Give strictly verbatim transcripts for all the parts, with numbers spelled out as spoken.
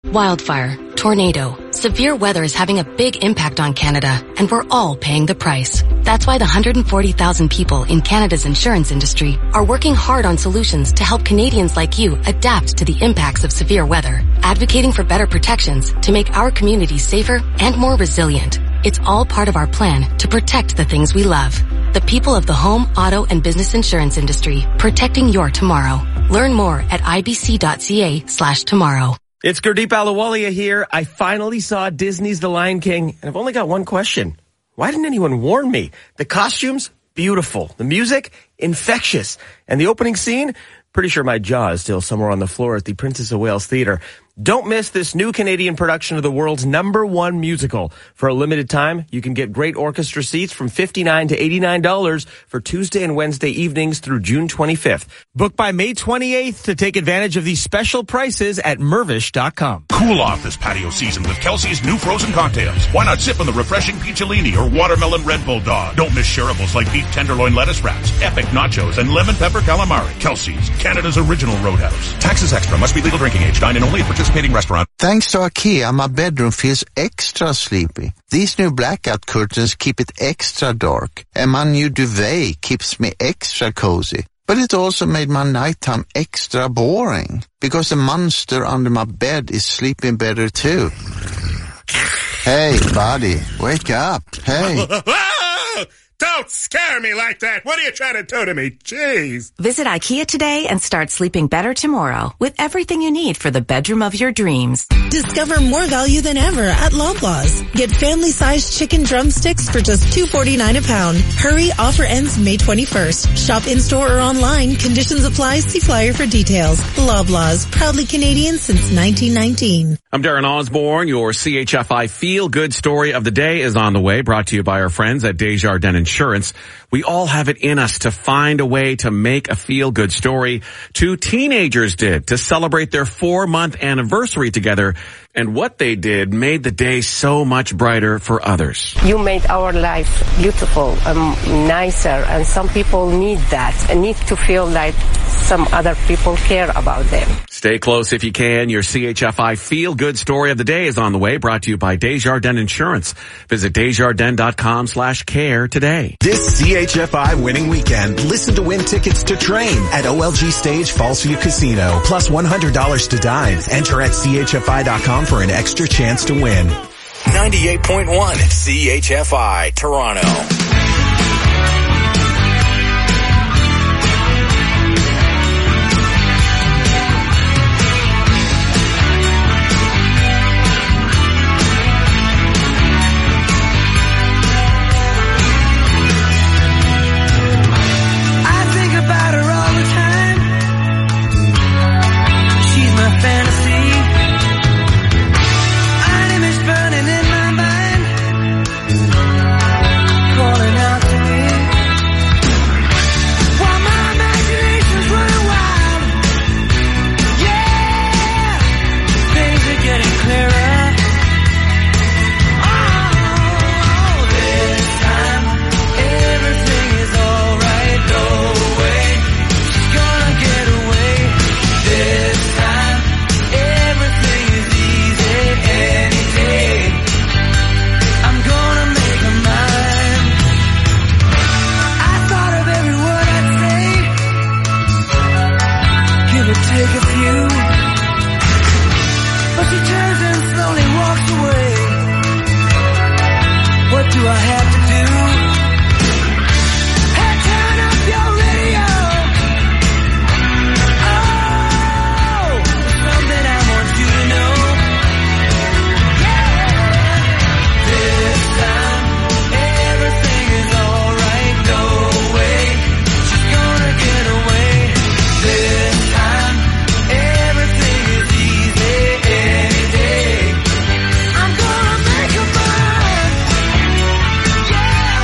Wildfire, tornado, severe weather is having a big impact on Canada, and we're all paying the price. That's why the one hundred forty thousand people in Canada's insurance industry are working hard on solutions to help Canadians like you adapt to the impacts of severe weather, advocating for better protections to make our communities safer and more resilient. It's all part of our plan to protect the things we love. The people of the home, auto, and business insurance industry, protecting your tomorrow. Learn more at ibc.ca slash tomorrow. It's Gurdeep Ahluwalia here. I finally saw Disney's The Lion King, and I've only got one question. Why didn't anyone warn me? The costumes, beautiful. The music, infectious. And the opening scene, pretty sure my jaw is still somewhere on the floor at the Princess of Wales Theatre. Don't miss this new Canadian production of the world's number one musical. For a limited time, you can get great orchestra seats from fifty-nine dollars to eighty-nine dollars for Tuesday and Wednesday evenings through June twenty-fifth. Book by May twenty-eighth to take advantage of these special prices at Mervish dot com. Cool off this patio season with Kelsey's new frozen cocktails. Why not sip on the refreshing Peacholini or watermelon Red Bull Dog? Don't miss shareables like beef tenderloin lettuce wraps, epic nachos, and lemon pepper calamari. Kelsey's, Canada's original roadhouse. Taxes extra. Must be legal drinking age. Dine in only at participating restaurant. Thanks to IKEA, my bedroom feels extra sleepy. These new blackout curtains keep it extra dark, and my new duvet keeps me extra cozy. But it also made my nighttime extra boring, because the monster under my bed is sleeping better too. Hey, buddy, wake up. Hey. Don't scare me like that. What are you trying to do to me? Jeez. Visit IKEA today and start sleeping better tomorrow with everything you need for the bedroom of your dreams. Discover more value than ever at Loblaws. Get family-sized chicken drumsticks for just two forty-nine a pound. Hurry, offer ends May twenty-first. Shop in-store or online. Conditions apply. See flyer for details. Loblaws, proudly Canadian since nineteen nineteen. I'm Darren Osborne. Your C H F I feel-good story of the day is on the way, brought to you by our friends at Desjardins Insurance. We all have it in us to find a way to make a feel-good story. Two teenagers did to celebrate their four-month anniversary together, and what they did made the day so much brighter for others. You made our life beautiful, um, nicer, and some people need that, and need to feel like some other people care about them. Stay close if you can. Your C H F I feel-good story of the day is on the way, brought to you by Desjardins Insurance. Visit Desjardins.com slash care today. This C H F I winning weekend, listen to win tickets to Train at O L G Stage Fallsview Casino, plus one hundred dollars to dine. Enter at C H F I dot com for an extra chance to win. ninety-eight point one C H F I, Toronto. Yeah!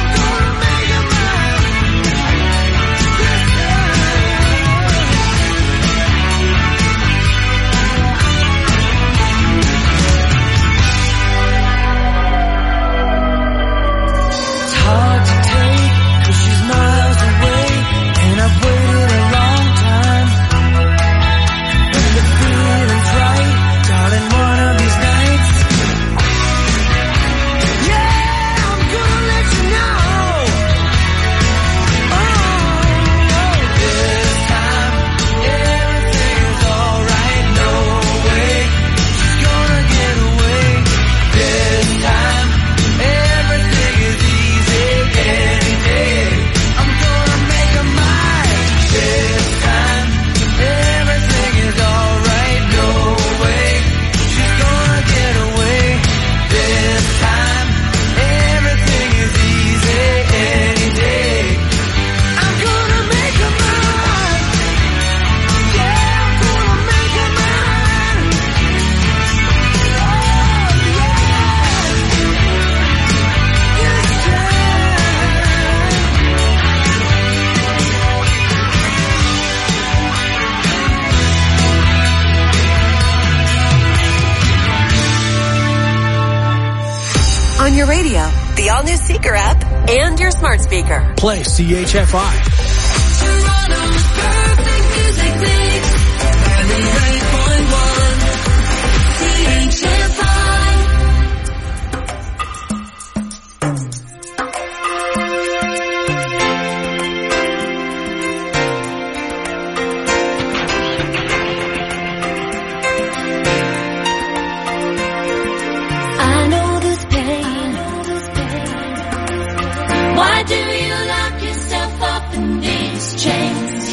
your radio, the all-new Seeker app, and your smart speaker. Play C H F I. Toronto's perfect music mix. ninety-eight point one C H F I. I know this pain. Why do you lock yourself up in these chains?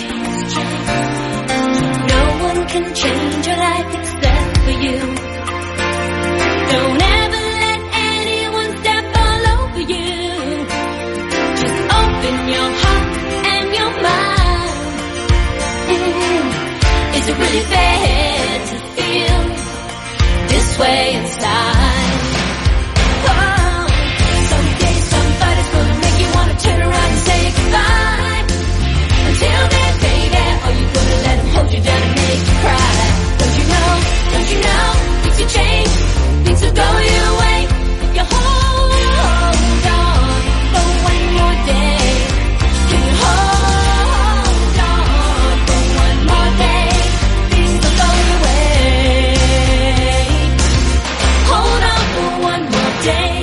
No one can change your life except for you. Don't ever let anyone step all over you. Just open your heart and your mind. Mm. Is it really fair to feel this way inside? Turn around and say goodbye. Until then, baby, are you gonna let him hold you down and make you cry? Don't you know, don't you know, things will change, things will go your way. If you hold on for one more day, can you hold on for one more day? Things will go your way. Hold on for one more day.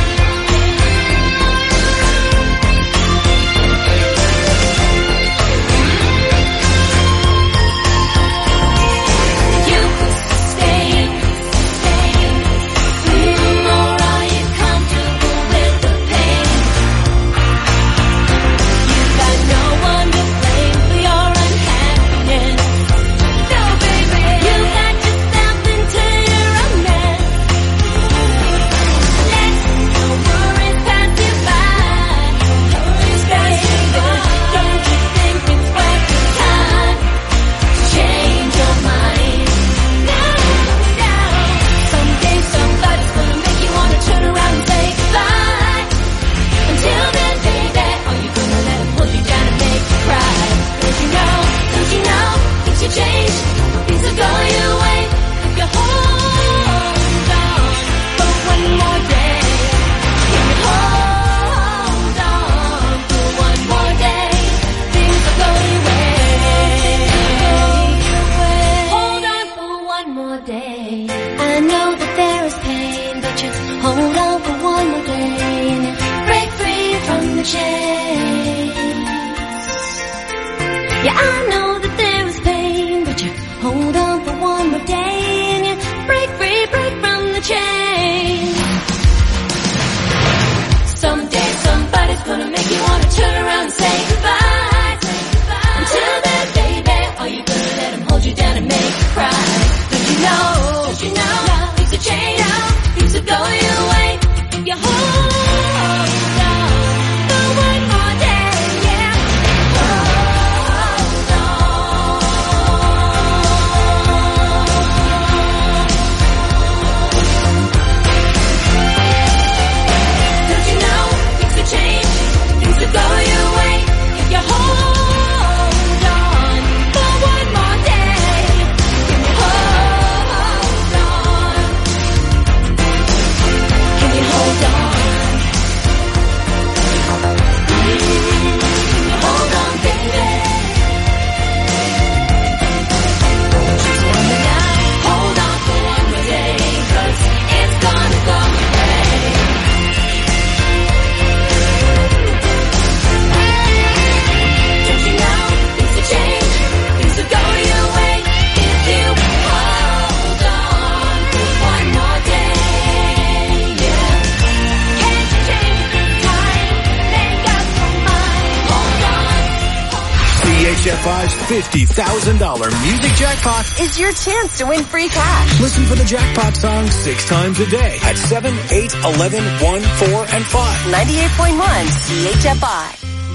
fifty thousand dollars music jackpot is your chance to win free cash. Listen for the jackpot song six times a day at seven, eight, eleven, one, four, and five. ninety-eight point one C H F I.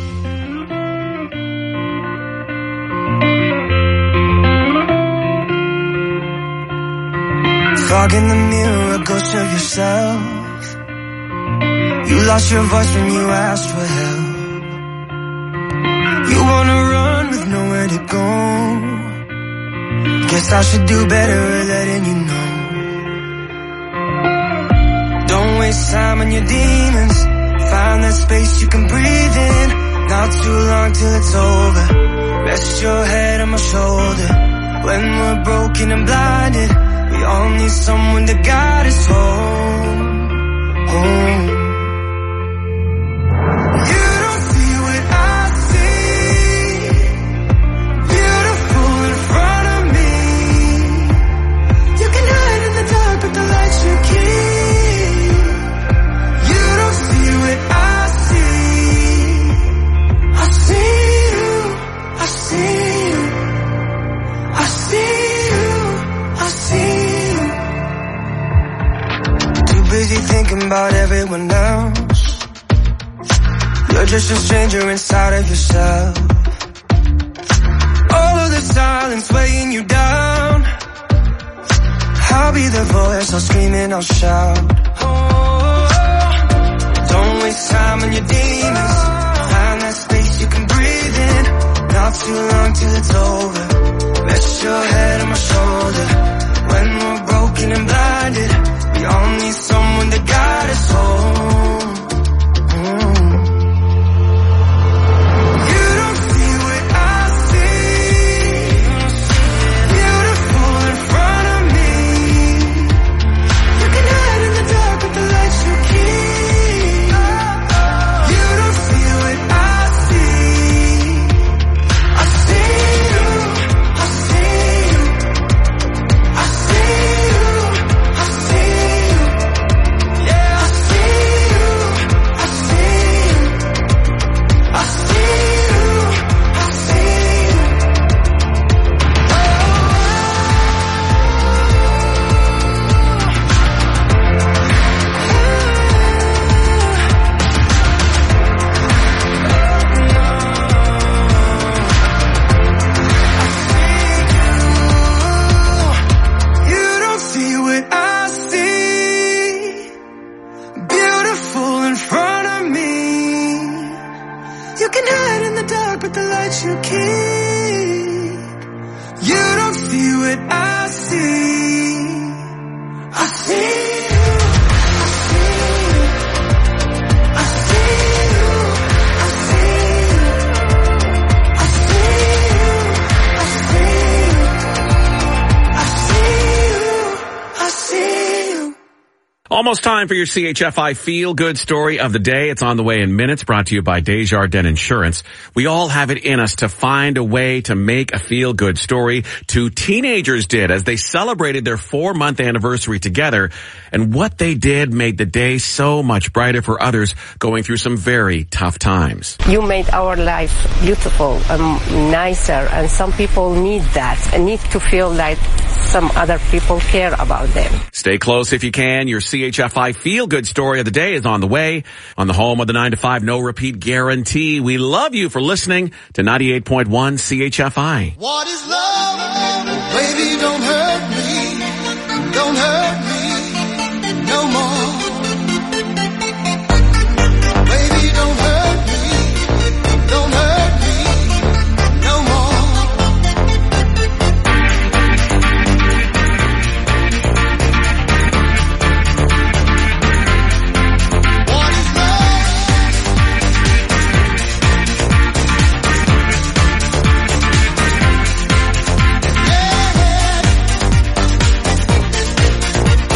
Fog in the mirror, go show yourself. You lost your voice when you asked for help. You wanna run with nowhere to go. Guess I should do better at letting you know. Don't wait waste time on your demons. Find that space you can breathe in. Not too long till it's over. Rest your head on my shoulder. When we're broken and blinded, we all need someone to guide us home. Home. You don't see what I see. Beautiful in front of me. You can hide in the dark, but the light you keep. You don't see what I see. I see you. I see you. I see you. I see you. Too busy thinking about everyone else. You're just a stranger inside of yourself. All of the silence weighing you down. I'll be the voice, I'll scream and I'll shout. Oh, don't waste time on your demons. Find that space you can breathe in. Not too long till it's over. Rest your head on my shoulder. When we're broken and blinded, we all need someone to guide us home. Mm. You don't see what I see. Beautiful in front of me. You can hide in the dark with the lights you keep. You don't see what I see. I see you. I see you. I see you. I see you. Yeah, I see you. I see you. I see you. I see you. You don't see what I see. Beautiful in front of me. You can hide in the dark, but the light you keep. You don't see what I see. I see you. I see you. I see you. I see you. I see you. I see you. I see you. I see you. Almost time for your C H F I Feel Good Story of the Day. It's on the way in minutes, brought to you by Desjardins Insurance. We all have it in us to find a way to make a feel good story. Two teenagers did as they celebrated their four-month anniversary together, and what they did made the day so much brighter for others going through some very tough times. You made our life beautiful and nicer, and some people need that and need to feel like some other people care about them. Stay close if you can. Your C H F I Feel Good Story of the Day is on the way on the home of the nine to five no repeat guarantee. We love you for listening to ninety-eight point one C H F I. What is love? Baby, don't hurt me. Don't hurt me no more. Baby, don't hurt me. Don't hurt me no more. What is love? Yeah.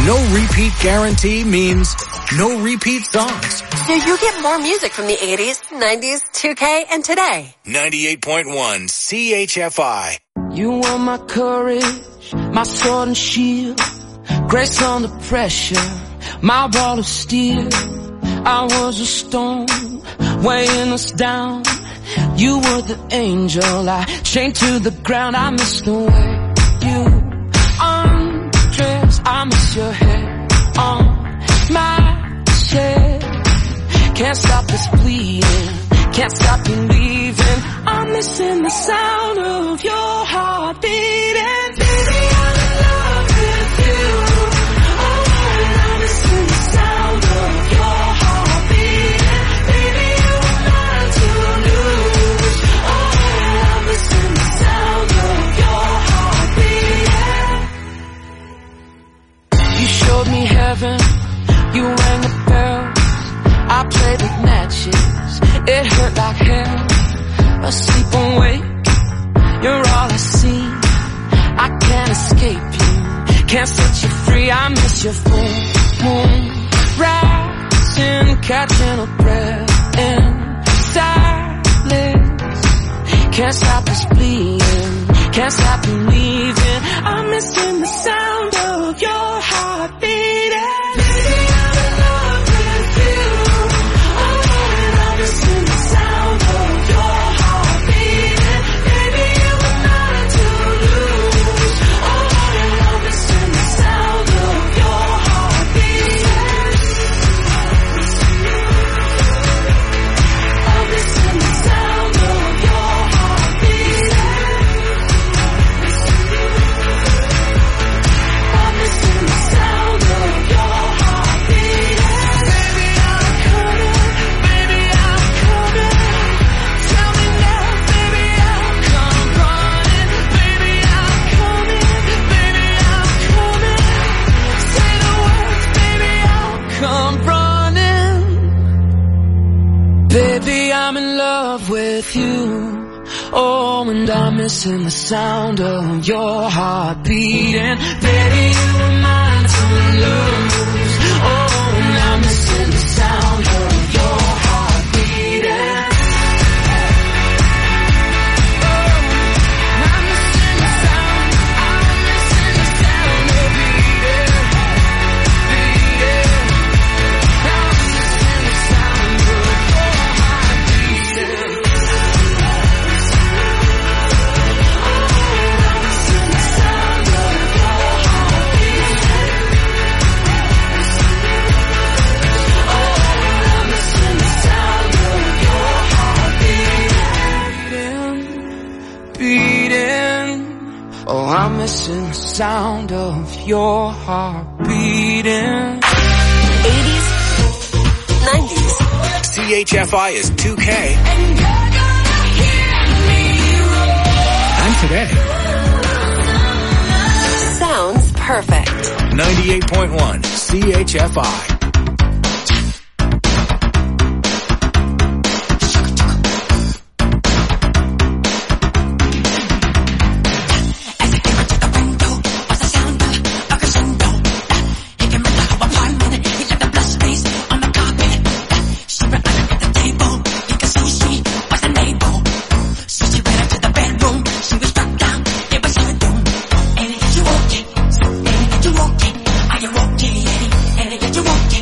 no repeat guarantee means no repeat songs. So you get more music from the eighties, nineties, two K, and today. ninety-eight point one C H F I. You are my courage, my sword and shield, grace under pressure, my wall of steel. I was a stone, weighing us down. You were the angel, I chained to the ground. I miss the way you undress, I miss your hair on my chest. Can't stop this bleeding, can't stop believing. I'm missing the sound of your heart beating. Baby, I'm in love with you. Oh, and I'm missing the sound of your heart beating. Baby, you were mine to lose. Oh, and I'm missing the sound of your heart beating. You showed me heaven, you rang the bells, I played with matches, it hurt like hell. Asleep awake, you're all I see. I can't escape you, can't set you free. I miss your full moon rising, catching a breath in silence. Can't stop this bleeding, can't stop believing. I'm missing the sound of your heart beating. Baby, I'm in love with you. Oh, and I'm missing the sound of your heart beating. Baby, you were mine to lose. Oh, and I'm missing the sound of your heart beating. I'm missing the sound of your heart beating. I'm missing the sound of your heart beating. Baby, I'm coming, baby, I'm coming. Tell me now, baby, I'll come running. Baby, I'm coming, baby, I'm coming. Say the words, baby, I'll come running. Baby, I'm in love with you. Oh, and I'm missing the sound of your heart beating. Baby, you were mine to lose. Oh, and I'm missing the sound of your heart beating. Oh, I'm missing the sound, I'm missing the sound of beating, beating. I'm missing the sound of your heart beating. Beating. Oh, I'm missing the sound of your heart beating. eighties, nineties. C H F I is two K. And today, Sounds perfect. ninety-eight point one C H F I. You walking, are you walking?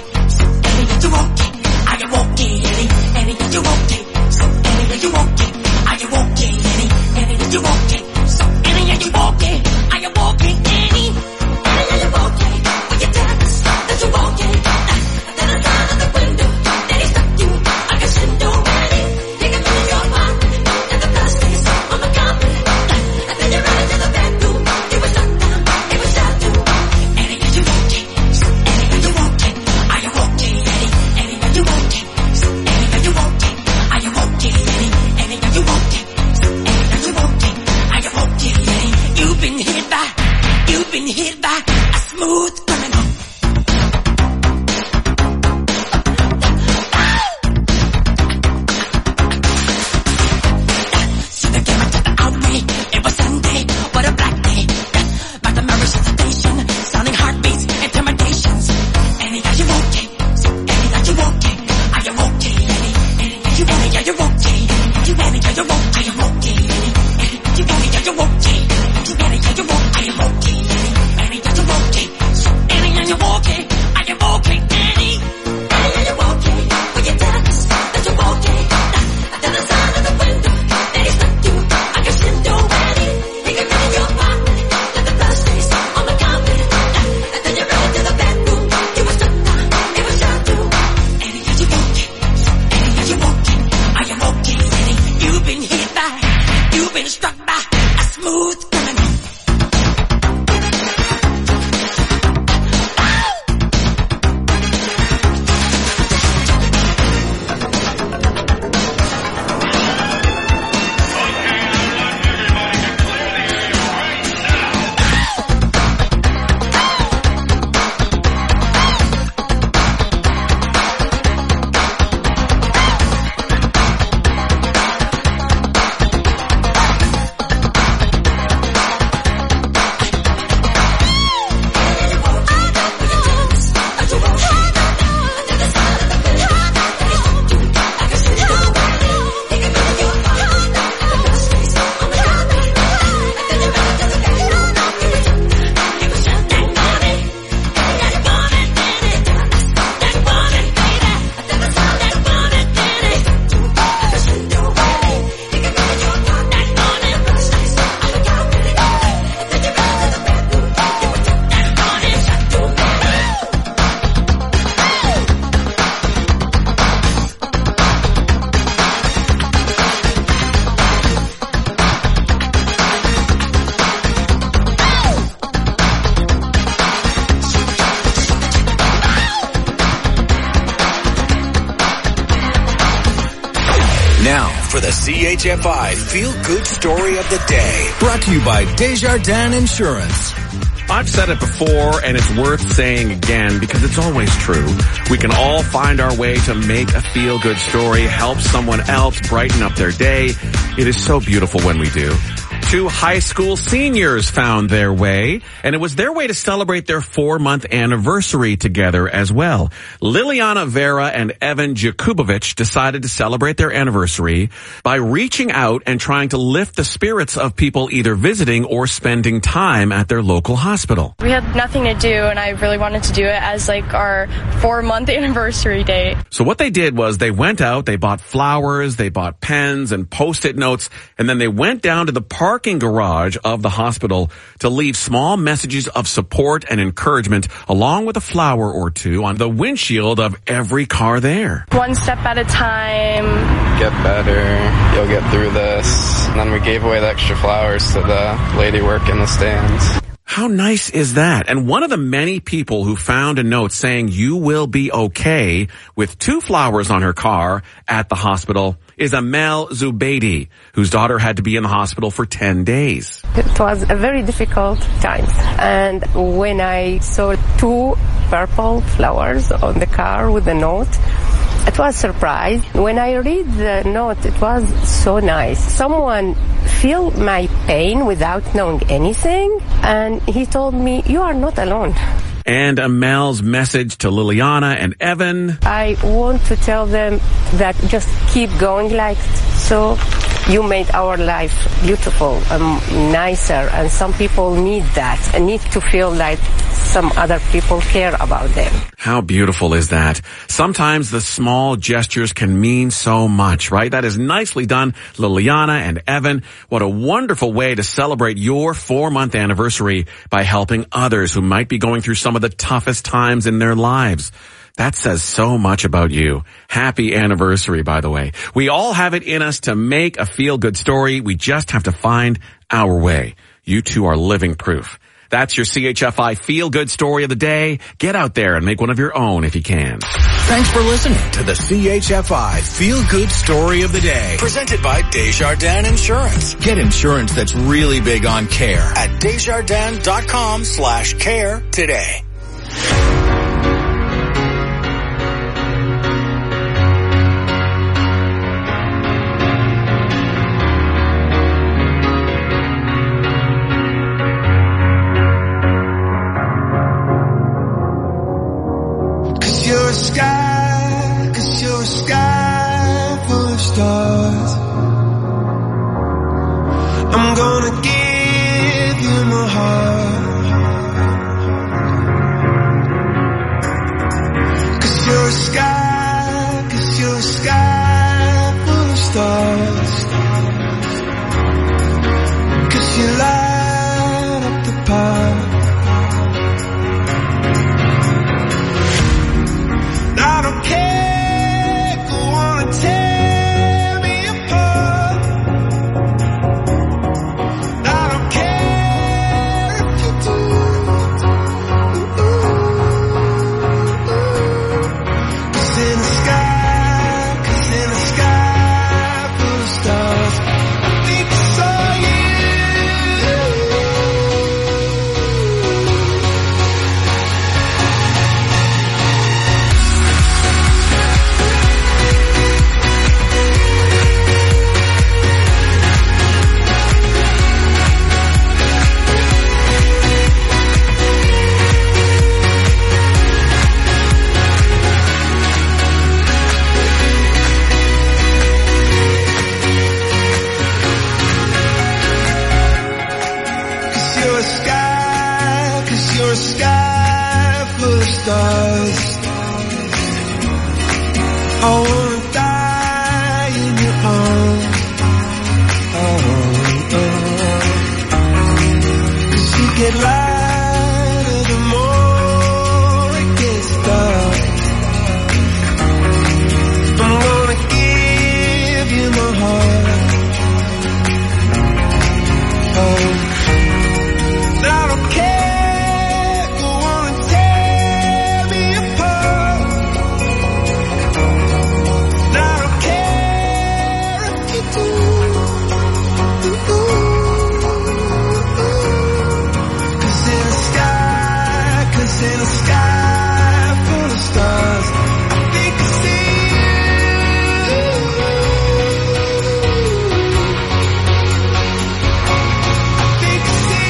Now for the C H F I Feel Good Story of the Day. Brought to you by Desjardins Insurance. I've said it before, and it's worth saying again because it's always true. We can all find our way to make a feel-good story, help someone else brighten up their day. It is so beautiful when we do. Two high school seniors found their way, and it was their way to celebrate their four-month anniversary together as well. Liliana Vera and Evan Jakubowicz decided to celebrate their anniversary by reaching out and trying to lift the spirits of people either visiting or spending time at their local hospital. We had nothing to do, and I really wanted to do it as like our four-month anniversary date. So what they did was they went out, they bought flowers, they bought pens and Post-it notes, and then they went down to the park parking garage of the hospital to leave small messages of support and encouragement along with a flower or two on the windshield of every car there. One step at a time. Get better. You'll get through this. And then we gave away the extra flowers to the lady working the stands. How nice is that? And one of the many people who found a note saying you will be okay with two flowers on her car at the hospital is Amel Zubaydi, whose daughter had to be in the hospital for ten days. It was a very difficult time. And when I saw two purple flowers on the car with a note, it was a surprise. When I read the note, it was so nice. Someone feel my pain without knowing anything, and he told me, you are not alone. And Amel's message to Liliana and Evan. I want to tell them that just keep going like so. You made our life beautiful, um, nicer, and some people need that and need to feel like some other people care about them. How beautiful is that? Sometimes the small gestures can mean so much, right? That is nicely done, Liliana and Evan. What a wonderful way to celebrate your four-month anniversary by helping others who might be going through some of the toughest times in their lives. That says so much about you. Happy anniversary, by the way. We all have it in us to make a feel-good story. We just have to find our way. You two are living proof. That's your C H F I feel-good story of the day. Get out there and make one of your own if you can. Thanks for listening to the C H F I Feel-Good Story of the Day. Presented by Desjardins Insurance. Get insurance that's really big on care at Desjardins.com slash care today. You're a sky, cause you're a sky full of stars. I'm gonna give You're a sky full of stars. I wanna die in your arms. Oh, oh, oh. 'Cause you get lighter the more it gets dark. I'm gonna give you my heart. Oh, I don't care, go on and tear me apart. I don't care if you do. Cause in the sky, cause in the sky full of stars, I think I see you. I think I see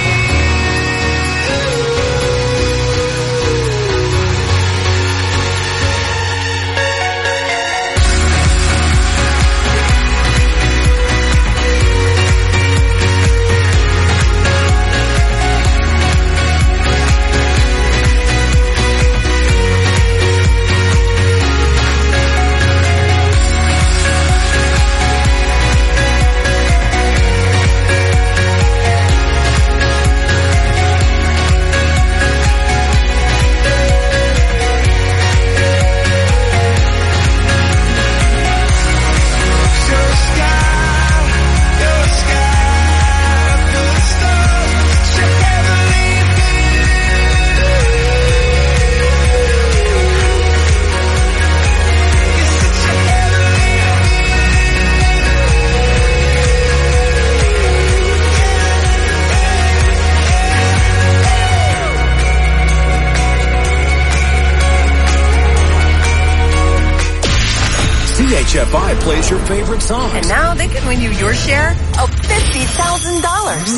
C H F I plays your favorite songs. And now they can win you your share of fifty thousand dollars.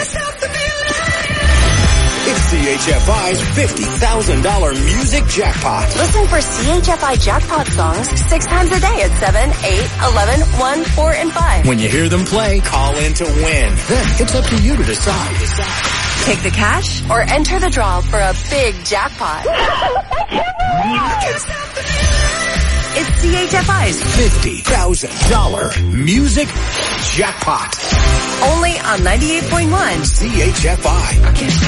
It's C H F I's fifty thousand dollars music jackpot. Listen for C H F I jackpot songs six times a day at seven, eight, eleven, one, four, and five. When you hear them play, call in to win. Then it's up to you to decide. Take the cash or enter the draw for a big jackpot. It's C H F I's fifty thousand dollars music jackpot. Only on ninety-eight point one C H F I. I can't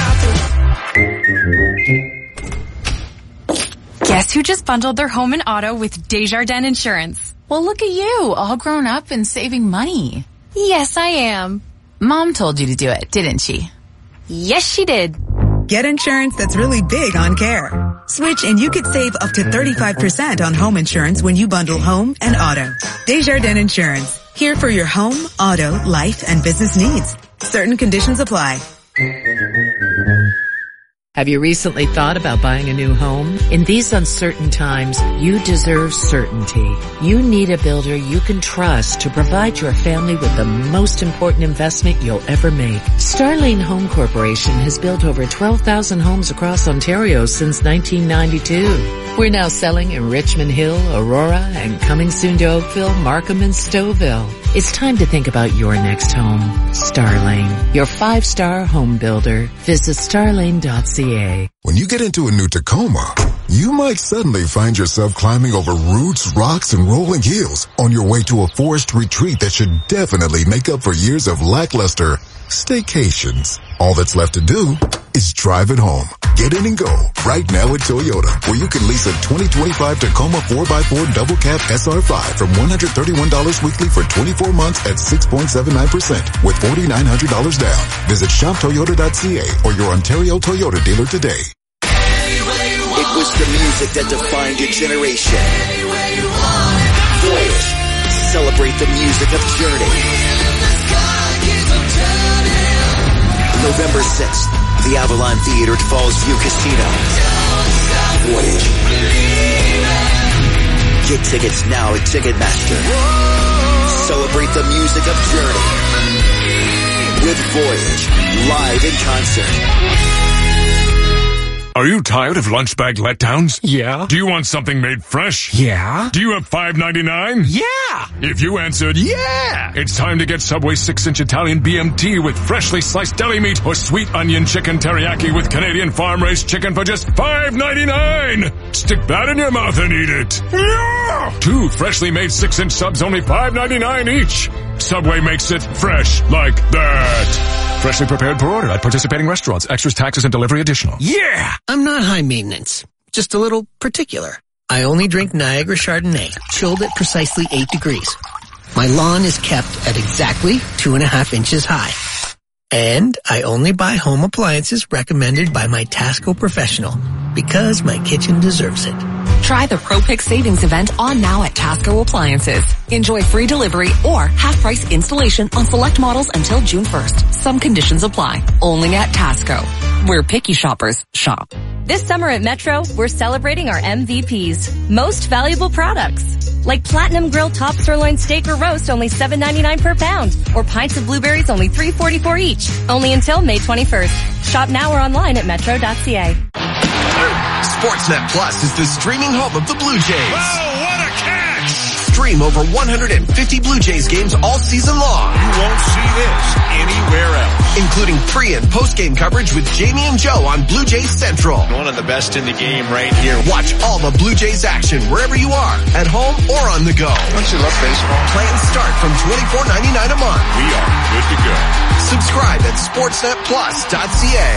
stop it. Guess who just bundled their home and auto with Desjardins Insurance? Well, look at you, all grown up and saving money. Yes, I am. Mom told you to do it, didn't she? Yes, she did. Get insurance that's really big on care. Switch and you could save up to thirty-five percent on home insurance when you bundle home and auto. Desjardins Insurance. Here for your home, auto, life, and business needs. Certain conditions apply. Have you recently thought about buying a new home? In these uncertain times, you deserve certainty. You need a builder you can trust to provide your family with the most important investment you'll ever make. Starlane Home Corporation has built over twelve thousand homes across Ontario since nineteen ninety-two. We're now selling in Richmond Hill, Aurora, and coming soon to Oakville, Markham, and Stouffville. It's time to think about your next home. Starlane, your five-star home builder. Visit starlane dot c a. When you get into a new Tacoma, you might suddenly find yourself climbing over roots, rocks, and rolling hills on your way to a forest retreat that should definitely make up for years of lackluster staycations. All that's left to do is drive it home. Get in and go right now at Toyota, where you can lease a twenty twenty-five Tacoma four by four double cab S R five from one hundred thirty-one dollars weekly for twenty-four months at six point seven nine percent with four thousand nine hundred dollars down. Visit shop toyota dot c a or your Ontario Toyota dealer today. It was the music that defined a generation. Voyage. Celebrate the music of Journey. November sixth, the Avalon Theater at Falls View Casino. Voyage. Get tickets now at Ticketmaster. Celebrate the music of Journey with Voyage live in concert. Are you tired of lunch bag letdowns? Yeah. Do you want something made fresh? Yeah. Do you have five ninety-nine? Yeah. If you answered yeah, it's time to get Subway six inch Italian B M T with freshly sliced deli meat or sweet onion chicken teriyaki with Canadian farm-raised chicken for just five ninety-nine. Stick that in your mouth and eat it. yeah. Two freshly made six inch subs, only five ninety-nine each. Subway makes it fresh like that. Freshly prepared per order at participating restaurants. Extras, taxes, and delivery additional. Yeah. I'm not high maintenance, just a little particular. I only drink Niagara Chardonnay, chilled at precisely eight degrees. My lawn is kept at exactly two and a half inches high. And I only buy home appliances recommended by my Tasco professional because my kitchen deserves it. Try the ProPick Savings Event on now at Tasco Appliances. Enjoy free delivery or half-price installation on select models until June first. Some conditions apply. Only at Tasco, where picky shoppers shop. This summer at Metro, we're celebrating our M V Ps, most valuable products. Like Platinum Grill Top Sirloin Steak or Roast, only seven ninety-nine per pound. Or Pints of Blueberries, only three forty-four each. Only until May twenty-first. Shop now or online at metro dot c a. Sportsnet Plus is the streaming home of the Blue Jays. Oh, what a catch! Stream over one hundred fifty Blue Jays games all season long. You won't see this anywhere else. Including pre- and post-game coverage with Jamie and Joe on Blue Jays Central. One of the best in the game right here. Watch all the Blue Jays action wherever you are, at home or on the go. Don't you love baseball? Plans start from twenty-four ninety-nine a month. We are good to go. Subscribe at sportsnet plus dot c a.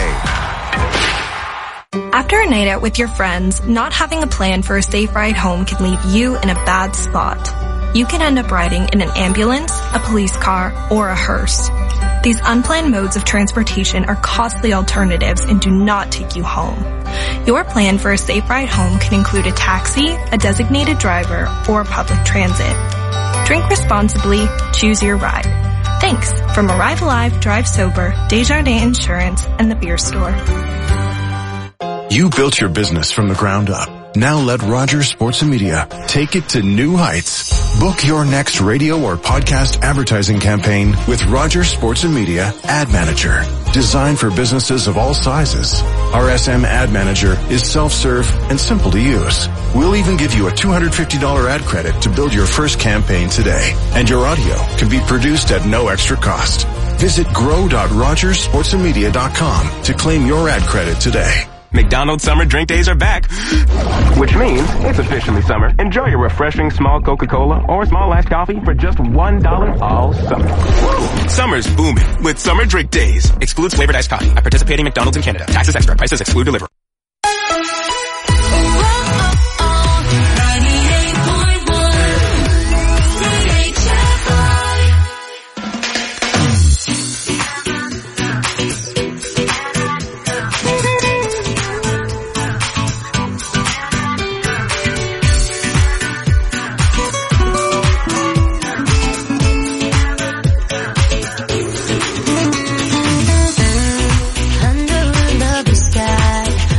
After a night out with your friends, not having a plan for a safe ride home can leave you in a bad spot. You can end up riding in an ambulance, a police car, or a hearse. These unplanned modes of transportation are costly alternatives and do not take you home. Your plan for a safe ride home can include a taxi, a designated driver, or public transit. Drink responsibly, choose your ride. Thanks from Arrive Alive, Drive Sober, Desjardins Insurance, and the Beer Store. You built your business from the ground up. Now let Rogers Sports and Media take it to new heights. Book your next radio or podcast advertising campaign with Rogers Sports and Media Ad Manager. Designed for businesses of all sizes. R S M Ad Manager is self-serve and simple to use. We'll even give you a two hundred fifty dollars ad credit to build your first campaign today. And your audio can be produced at no extra cost. Visit grow dot rogers sports and media dot com to claim your ad credit today. McDonald's summer drink days are back, which means it's officially summer. Enjoy your refreshing small Coca-Cola or small iced coffee for just one dollar all summer. Summer's booming with summer drink days. Excludes flavored iced coffee at participating McDonald's in Canada. Taxes extra. Prices exclude delivery. Under the sky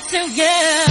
to you.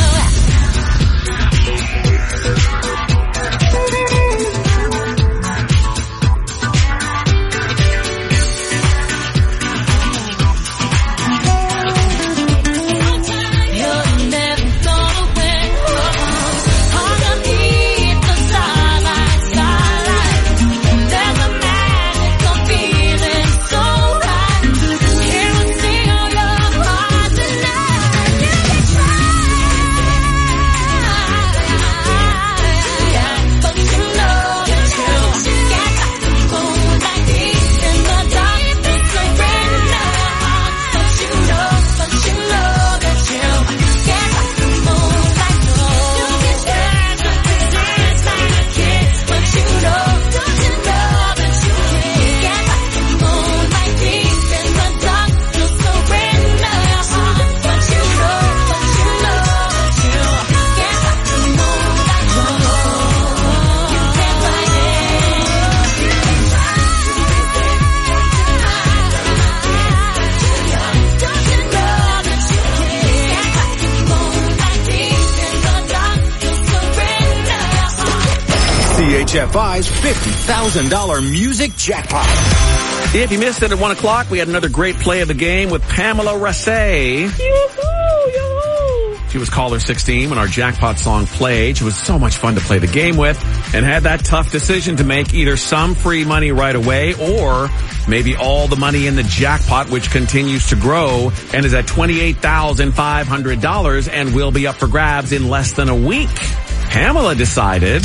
C H F I's fifty thousand dollars music jackpot. If you missed it at one o'clock, we had another great play of the game with Pamela Rassay. She was caller sixteen when our jackpot song played. She was so much fun to play the game with and had that tough decision to make, either some free money right away or maybe all the money in the jackpot, which continues to grow and is at twenty-eight thousand five hundred dollars and will be up for grabs in less than a week. Pamela decided...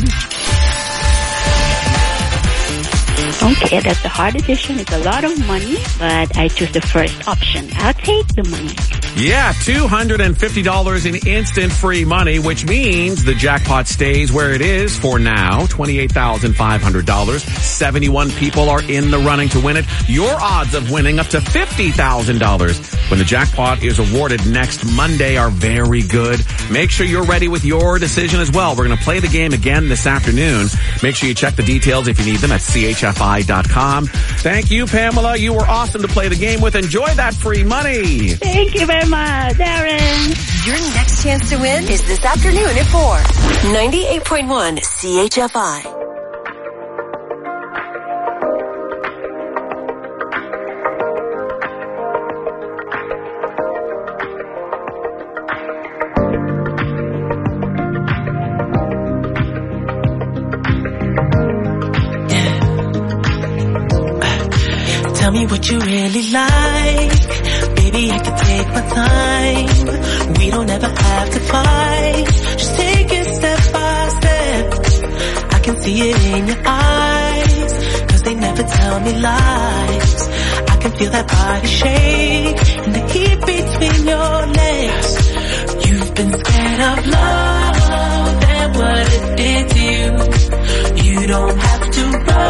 Okay, that's a hard decision. It's a lot of money, but I choose the first option. I'll take the money. Yeah, two hundred fifty dollars in instant free money, which means the jackpot stays where it is for now, twenty-eight thousand five hundred dollars. seventy-one people are in the running to win it. Your odds of winning up to fifty thousand dollars when the jackpot is awarded next Monday are very good. Make sure you're ready with your decision as well. We're going to play the game again this afternoon. Make sure you check the details if you need them at C H F I dot com. Thank you, Pamela. You were awesome to play the game with. Enjoy that free money. Thank you very much, Darren. Your next chance to win is this afternoon at four. ninety-eight point one C H F I. Tell me what you really like. Baby, I can take my time. We don't ever have to fight. Just take it step by step. I can see it in your eyes, 'cause they never tell me lies. I can feel that body shake and the heat between your legs. You've been scared of love and what it did to you. You don't have to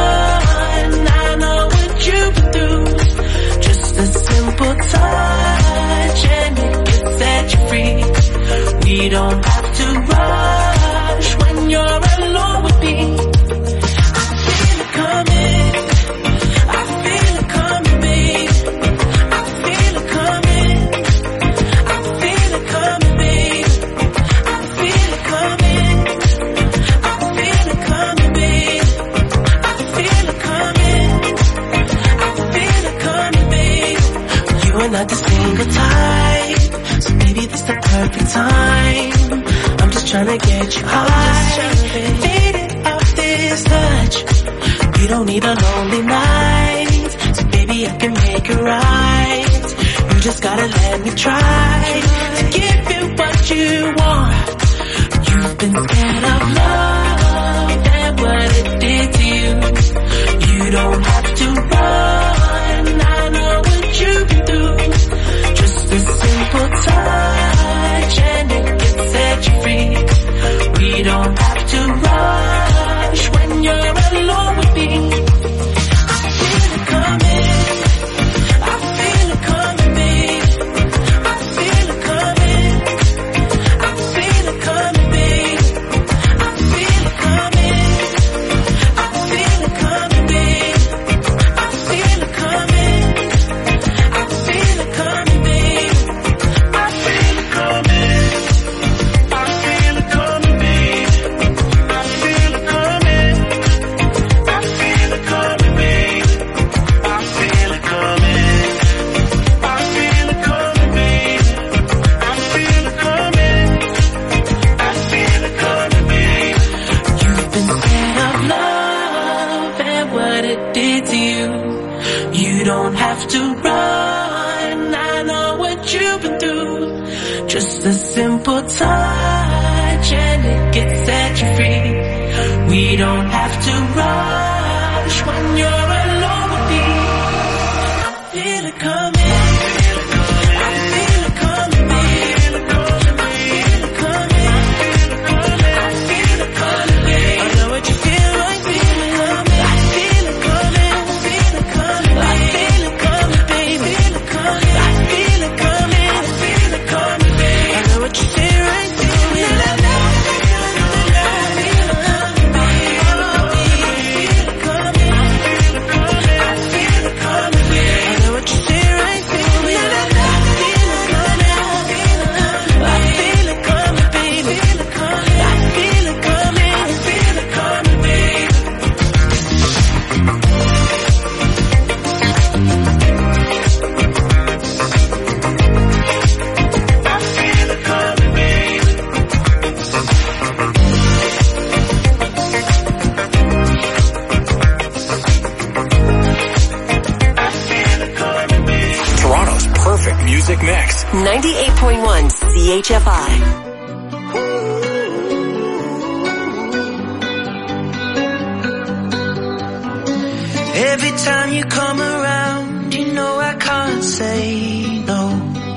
run. I know what you've been through. Just a simple touch and it can set you free. We don't have to rush when you're alone with me. I feel it coming. I feel it coming, babe. I feel it coming. I feel it coming, babe. I feel it coming. I feel it coming, babe. I feel it coming. I feel it coming, babe. You are not the single type, so maybe this the perfect time. I'm just trying to get you high, faded off this touch. You don't need a lonely night, so baby I can make it right. You just gotta let me try to give you what you want. You've been scared of love and what it did to you. You don't have to run. I know what you've been through. Just a simple touch and it can set you free. We don't have to rush when you're alone with me. I feel it coming. I feel it coming, babe. I feel it coming. I feel it coming, babe. I feel it coming. I feel it coming, babe. I feel it coming. I feel it coming, babe. I feel Just a simple touch and it gets set you free. We don't have to rush when you're alone with me. I feel it coming. ninety-eight point one C H F I. Every time you come around, you know I can't say no.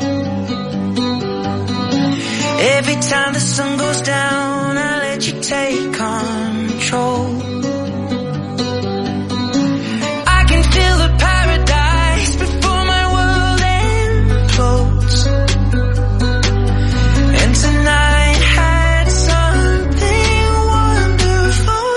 Every time the sun goes down, I let you take control. I can feel the paradise before my world implodes. And tonight had something wonderful.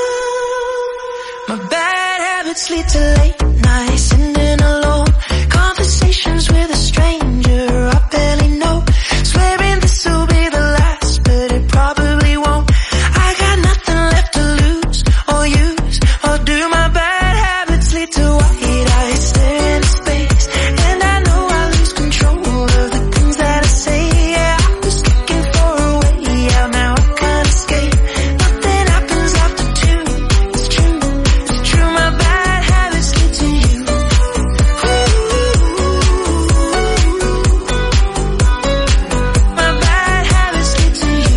My bad habits lead to late nights and in alone conversations with a stranger I barely know. Swearing this will be the last, but it probably won't. I got nothing left to lose or use or do. My bad habits lead to white eyes staring into space, and I know I lose control of the things that I say. Yeah, I was looking for a way out, now I can't escape. Nothing happens after two. It's true, it's true. My bad habits lead to you. My bad habits lead to you.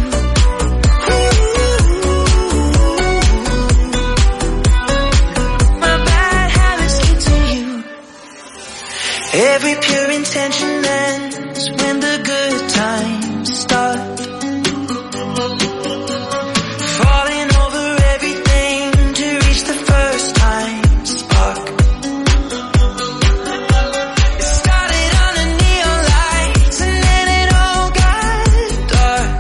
My bad habits lead to you. Every pure intention ends when the good times start. Falling over everything to reach the first time spark. It started under neon lights and then it all got dark.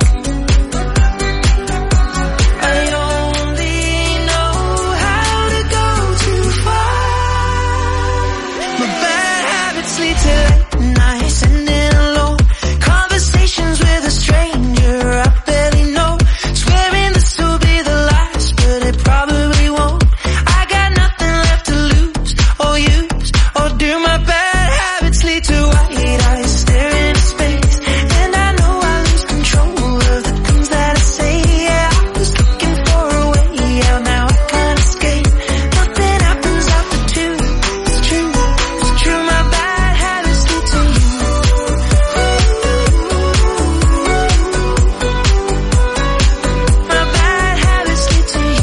I only know how to go too far. My bad habits lead to late nights and in alone conversations with a stranger I barely know. Swearing this will be the last, but it probably won't. I got nothing left to lose or use or do. My bad habits lead to white eyes staring into space, and I know I lose control of the things that I say. Yeah, I was looking for a way out, now I can't escape. Nothing happens after two. It's true, it's true. My bad habits lead to you. My bad habits lead to you.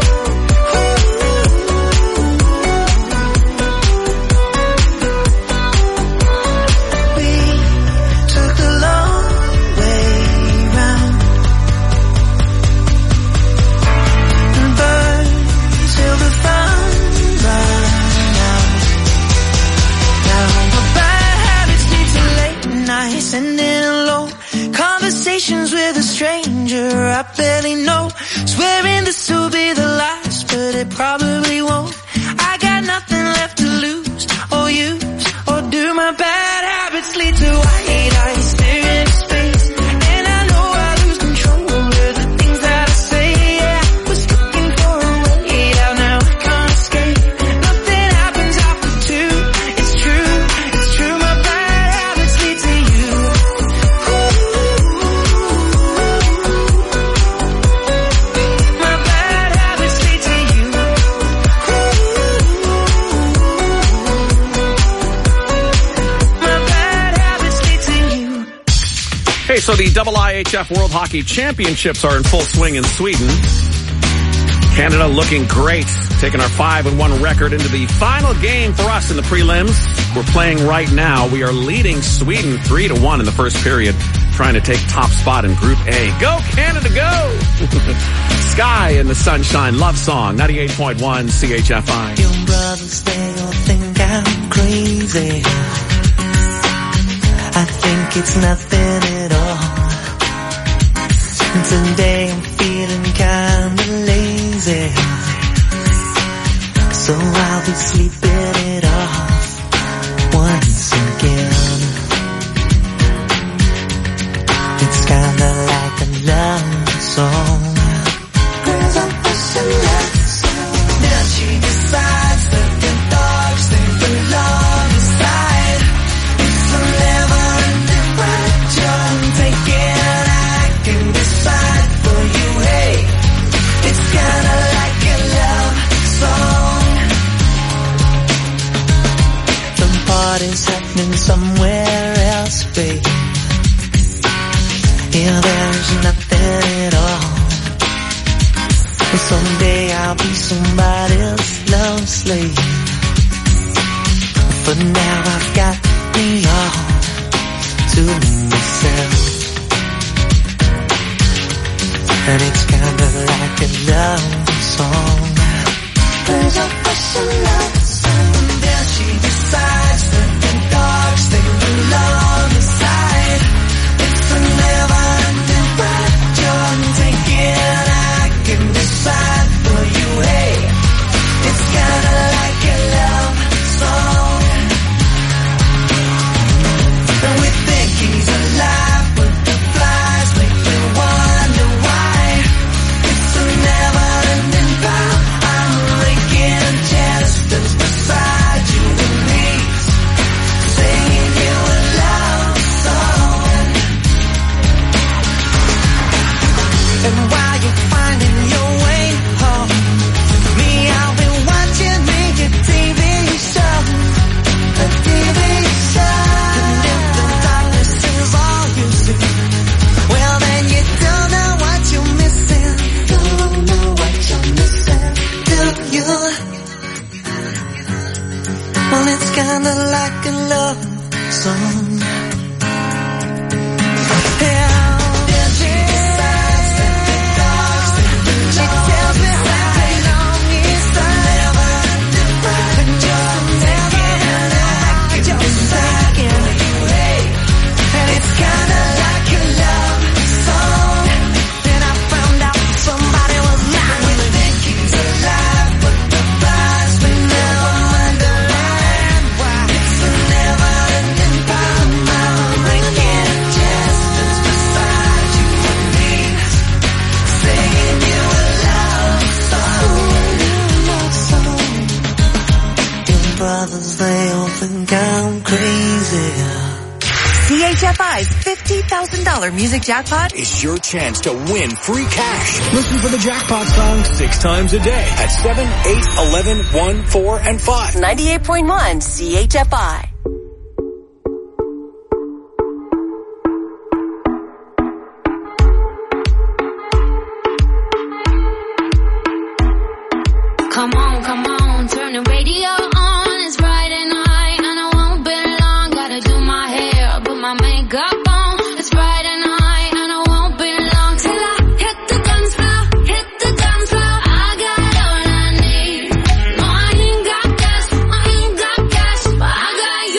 We took the long way round and burned till the fun ran out. Now my bad habits lead to late nights and in alone conversations with a stranger I barely know. Swearing this will be the last, but it probably won't. I got nothing left to lose or use or do. My bad habits lead to white eyes staring into space, and I know I lose control of the things that I say. Yeah, I was looking for a way out, now I can't escape. Nothing happens after two. It's true, it's true. My bad habits lead to you. My bad habits lead to you. My bad habits lead to you. Okay, so the I I H F World Hockey Championships are in full swing in Sweden. Canada looking great, taking our five and one record into the final game for us in the prelims. We're playing right now. We are leading Sweden three to one in the first period, trying to take top spot in Group A. Go Canada, go! Sky in the Sunshine love song, ninety-eight point one C H F I. Your brothers, they all think I'm crazy. I think it's nothing at all. Today I'm feeling kinda lazy, so I'll be sleeping it off once again. It's kinda like a love song. Cause I'm pushing love song. Then she decides that the dogs, they belong inside. It's a never-ending ride. Take it. Kinda like a love song. The party's happening somewhere else, babe. Yeah, there's nothing at all. Someday I'll be somebody else's love slave. For now I've got me all to myself. And it's kinda like a love song. There's a special love song. Then she decides that the dogs, they belong inside. It's a never-ending ride. You're taking, I can decide for you, hey. It's kinda like a love song. And we think he's alive, but the flies make me wonder why. It's a never-ending vow. I'm making gestures beside you and me, singing you a love song. And while you're finding your way home, me, I'll be watching me a T V show, a T V show. And if the darkness is all you see, well then you don't know what you're missing. Don't know what you're missing, do you? Well, it's kinda like a love song. Yeah. Then she decides that the dogs, they belong. She tells me how long it's never-ending ride. And you're taking, I can decide for you, hey. And it's kinda like a love song. Then I found out somebody was lying. We think he's alive, but the flies may never understand why. It's a never-ending time. I'm making gestures beside you and me, singing you a love song. Your brothers, they all think I'm crazy. C H F I's fifty thousand dollars music jackpot is your chance to win free cash. Listen for the jackpot song six times a day at seven, eight, eleven, one, four, and five. ninety-eight point one C H F I. Come on, come on, turn the radio on. It's Friday night and I won't be long. Gotta do my hair, put my makeup on. It's Friday night and I won't be long till I hit the dance floor, hit the dance floor. I got all I need. No, I ain't got cash, I ain't got cash, but I got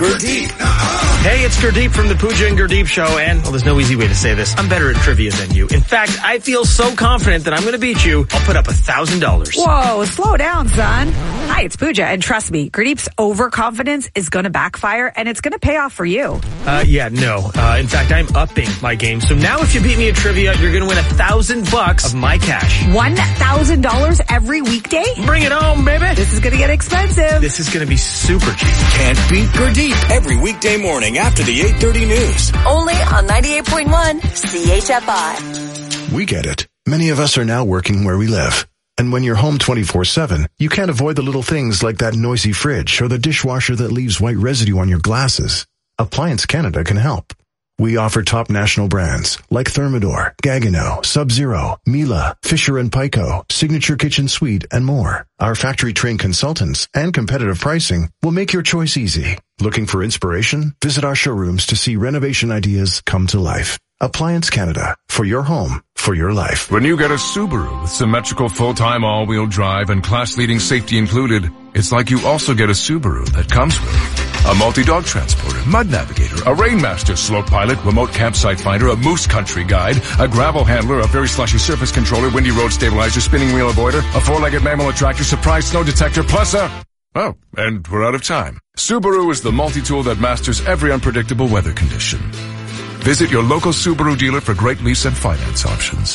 Gurdeep. Hey, it's Gurdeep from the Pooja and Gurdeep Show, and, well, there's no easy way to say this. I'm better at trivia than you. In fact, I feel so confident that I'm going to beat you, I'll put up a thousand dollars. Whoa, slow down, son. Hi, it's Pooja, and trust me, Gurdeep's overconfidence is going to backfire, and it's going to pay off for you. Uh, yeah, no. Uh, in fact, I'm upping my game. So now if you beat me at trivia, you're going to win a thousand bucks of my cash. One thousand dollars every weekday? Bring it home, baby. This is going to get expensive. This is going to be super cheap. Can't beat Gurdeep every weekday morning after the eight thirty news. Only on ninety-eight point one C H F I. We get it. Many of us are now working where we live. And when you're home twenty-four seven, you can't avoid the little things like that noisy fridge or the dishwasher that leaves white residue on your glasses. Appliance Canada can help. We offer top national brands like Thermador, Gaggenau, Sub-Zero, Miele, Fisher and Paykel, Signature Kitchen Suite, and more. Our factory-trained consultants and competitive pricing will make your choice easy. Looking for inspiration? Visit our showrooms to see renovation ideas come to life. Appliance Canada, for your home, for your life. When you get a Subaru with symmetrical full-time all-wheel drive and class-leading safety included, it's like you also get a Subaru that comes with a multi-dog transporter, mud navigator, a Rainmaster slope pilot, remote campsite finder, a moose country guide, a gravel handler, a very slushy surface controller, windy road stabilizer, spinning wheel avoider, a four-legged mammal attractor, surprise snow detector, plus a... Oh, and we're out of time. Subaru is the multi-tool that masters every unpredictable weather condition. Visit your local Subaru dealer for great lease and finance options.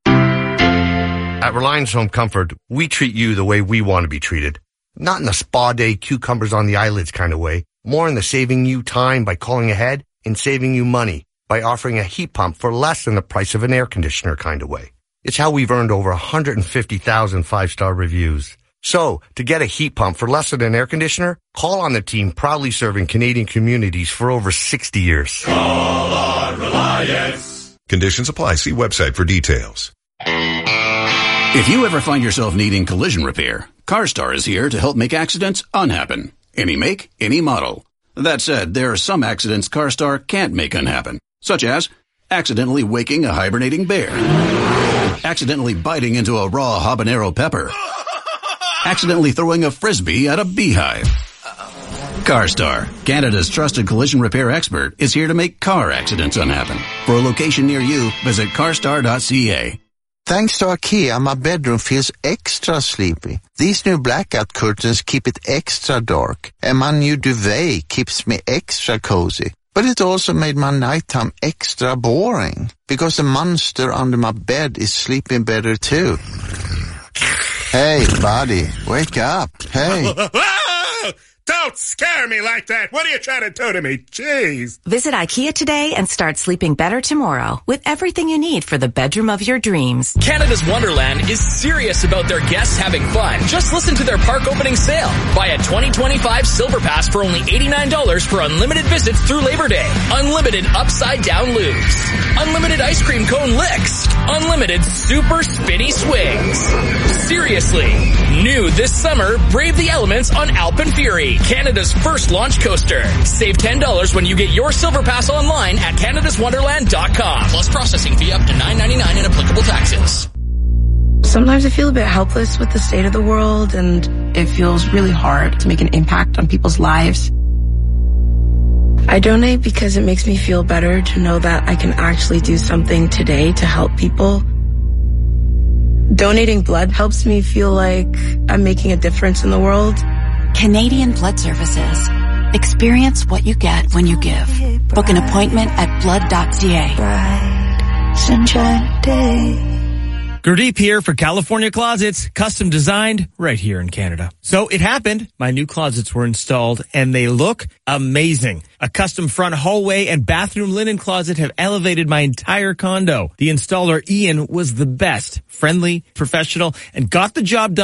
At Reliance Home Comfort, we treat you the way we want to be treated. Not in a spa day, cucumbers on the eyelids kind of way. More in the saving you time by calling ahead and saving you money by offering a heat pump for less than the price of an air conditioner kind of way. It's how we've earned over one hundred fifty thousand five-star reviews. So, to get a heat pump for less than an air conditioner, call on the team proudly serving Canadian communities for over sixty years. Call on Reliance. Conditions apply. See website for details. If you ever find yourself needing collision repair, CarStar is here to help make accidents unhappen. Any make, any model. That said, there are some accidents CarStar can't make unhappen, such as accidentally waking a hibernating bear, accidentally biting into a raw habanero pepper, accidentally throwing a frisbee at a beehive. CarStar, Canada's trusted collision repair expert, is here to make car accidents unhappen. For a location near you, visit carstar dot c a. Thanks to IKEA, my bedroom feels extra sleepy. These new blackout curtains keep it extra dark, and my new duvet keeps me extra cozy. But it also made my nighttime extra boring, because the monster under my bed is sleeping better too. Hey, buddy, wake up. Hey. Don't scare me like that. What are you trying to do to me? Jeez. Visit IKEA today and start sleeping better tomorrow with everything you need for the bedroom of your dreams. Canada's Wonderland is serious about their guests having fun. Just listen to their park opening sale. Buy a twenty twenty-five Silver Pass for only eighty-nine dollars for unlimited visits through Labor Day. Unlimited upside-down loops. Unlimited ice cream cone licks. Unlimited super spinny swings. Seriously. New this summer, brave the elements on Alpen Fury, Canada's first launch coaster. Save ten dollars when you get your Silver Pass online at canada's wonderland dot com. Plus processing fee up to nine ninety-nine and applicable taxes. Sometimes I feel a bit helpless with the state of the world, and it feels really hard to make an impact on people's lives. I donate because it makes me feel better to know that I can actually do something today to help people. Donating blood helps me feel like I'm making a difference in the world. Canadian Blood Services. Experience what you get when you give. Book an appointment at blood dot c a. Gurdeep here for California Closets, custom designed right here in Canada. So it happened. My new closets were installed and they look amazing. A custom front hallway and bathroom linen closet have elevated my entire condo. The installer, Ian, was the best, friendly, professional, and got the job done.